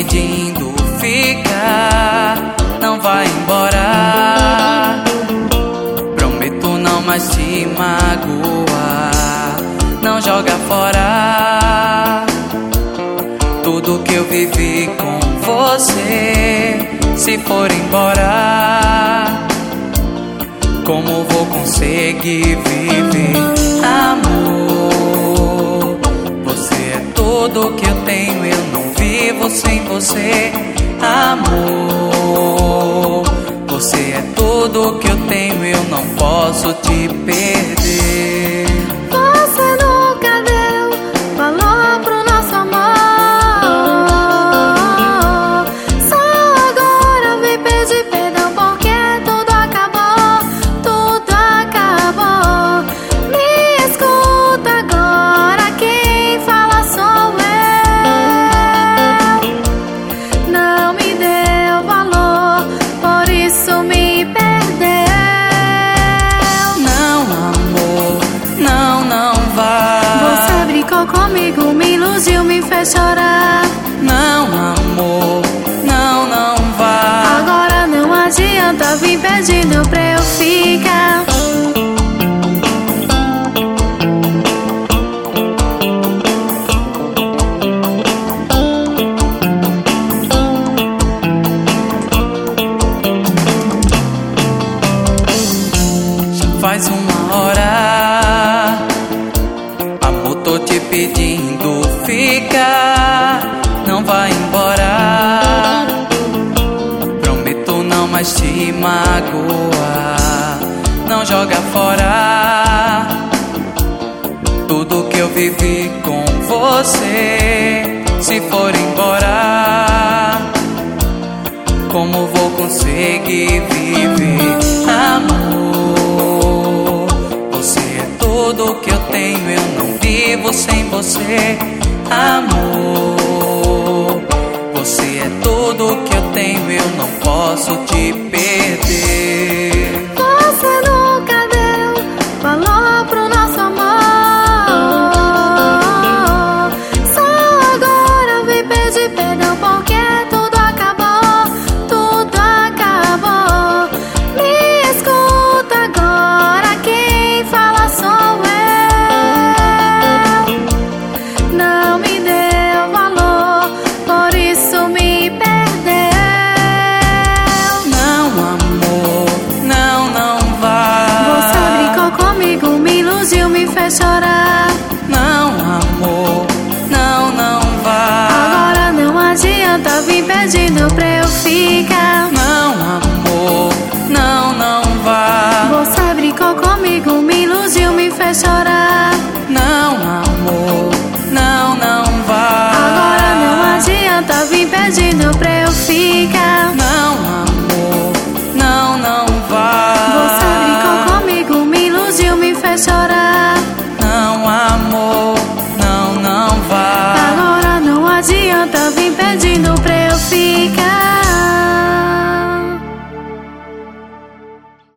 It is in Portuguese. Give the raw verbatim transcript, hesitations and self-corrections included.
pedindo ficar, não vai embora. Prometo não mais te magoar, não joga fora tudo que eu vivi com você. Se for embora, como vou conseguir viver? Amor, você é tudo que eu tenho, eu não vivo sem você. Amor, você é tudo que eu tenho, eu não posso te perder. Você nunca deu valor pro nosso amor, só agora vem pedir perdão porque tudo acabou, tudo acabou. Me escuta agora, quem fala sou eu. Não me deu valor, por isso me perdeu. Não, amor, não, não vai. Você brincou comigo, me iludiu, me fez chorar. Não, amor, não, não vai. Agora não adianta vir pedindo pra eu ficar. Faz uma hora, amor, tô te pedindo ficar, não vai embora. Prometo não mais te magoar, não joga fora tudo que eu vivi com você. Se for embora, como vou conseguir viver? Amor, você é tudo que eu tenho, eu não vivo sem você. Amor, você é tudo que eu tenho, eu não posso te perder. Você nunca deu valor pro nosso amor, só agora vem pedir perdão porque tudo acabou, tudo acabou. Me escuta agora, quem fala sou eu. Não me deu valor, por isso me perdeu. Não, amor, não, não vai. Você brincou comigo, me iludiu, me fez chorar. Não, amor, não, não vai. Agora não adianta vir pedindo pra